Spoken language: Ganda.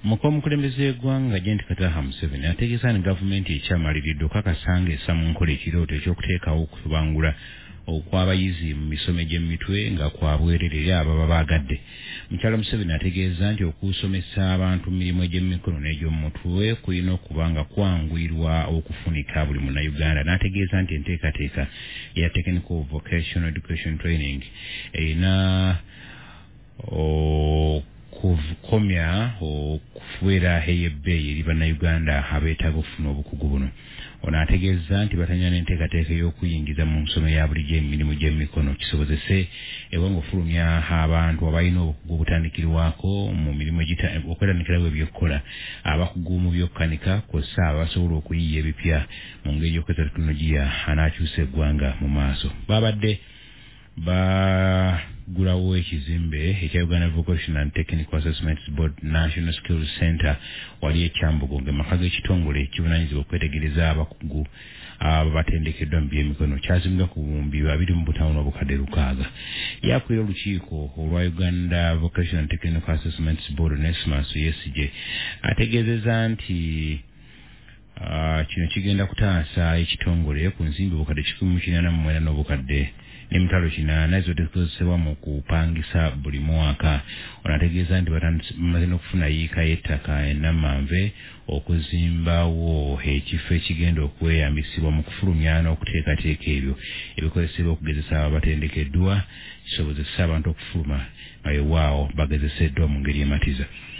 Mukulembeze w'eggwanga Jenti Kataha Museveni ategeeza nti gavumenti ekyamaliridde okakasanga essa mu nkola ekirooto eky'okuteekawo okubangula okw'abayizi mu misomo gy'emitwe nga kwa bwereere eri ababa baagadde. Mukyala Museveni ategeeza nti okusomesa abantu mu mirimu egy'emikono n'egy'omutwe kulina okuba nga kwanguyirwa okufunika buli munnayuganda. N'ategeeza nti enteekateeka ya Technical Vocational Education Training erina kukomya okufuera ey'ebbeeyi eri bannayuganda abeetaaga okufuna obukugu buno. Ono ategeeza nti batanya n'enteekateeka y'okuyingiza mu nsomo ya bulijjo emirimu gy'emikono kisobozese ewange ofulumya abantu abalina obukugu obutandikirwako mu mirimu okwerandikirawo ebyokkola abakugu mu byokkanika kw'ossa abasobola okuyiiya ebipya mu ngeri y'okukozesa tekinologiya anaakyusa eggwanga mu maaso. Babadde bagulawo ekizimbe ekya Uganda Vocational and Technical Assessments Board National Skills Center wali ekyambugo ng'amaka g'ekitongole kivunaanyizibwa okwetegereza abakugu abatendekeddwa mu by'emikono kyazimbibwa ku bihumbi 25,600. Yakulira olukiiko olwa Uganda Vocational and Technical Assessments Board NESMAS ESG ategeezezza nti kino kigenda kutaasa ekitongole ku nsimbi obukadde 1,480 n'obukadde n'emitwalo 8 z'otekozesebwa mu kupangisa buli mwaka. Ono ategeeza nti bamaze n'okufuna yiika y'ettaka ennamanve okuzimbawo ekifo ekigenda okweyambisibwa mu kufulumya n'okuteekateeka ebyo ebikozesebwa okugezesa abatendekeddwa kisobozesa abantu okufuluma nga yewaawo bagezeseddwa mu ngeri ematiza.